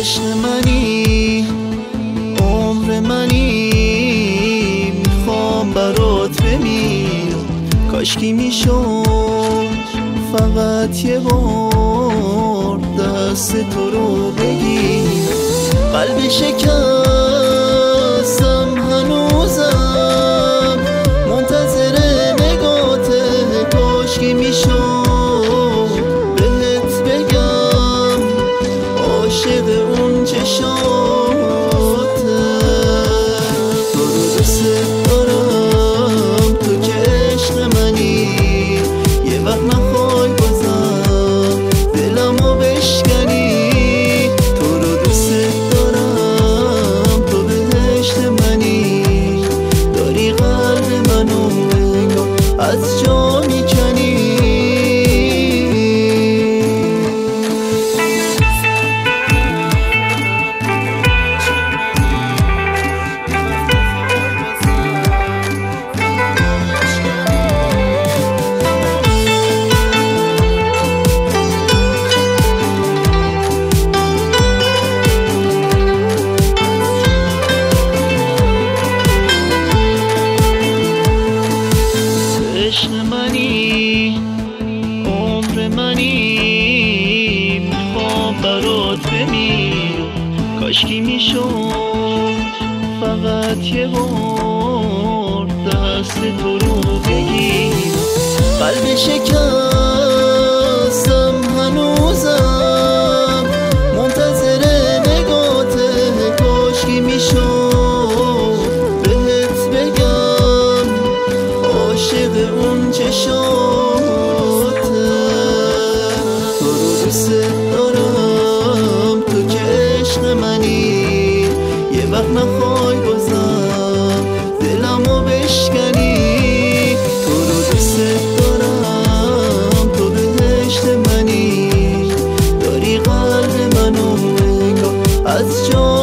عشق منی، عمر منی، میخوام برات بمیرم. کاشکی میشد فقط یه بار دست تو رو بگیر. قلب شکستم هنوزم منتظر نگاته. کاشکی میشد بهت بگم عاشق اون چشاته. تو رو دوست دارم، تو که عشق منی. یه وقت نخوای بازم دلمو بشکنی. تو رو دوست دارم، تو بهشت منی. داری قلب منو انگار از جا میکنی. عشق منی، عمر منی، میخوام برات بمیرم. کاشکی میشد فقط یه بار دست تو رو بگیر. قلب شکستم هنوزم منتظر نگاته. کاشکی میشد بهت بگم عاشق اون چشاته. تو رو دوست دارم، تو که عشق منی. یه وقت نخوای بازم دلمو بشکنی. تو رو دوست دارم، تو بهشت منی. داری قلب منو انگار از جا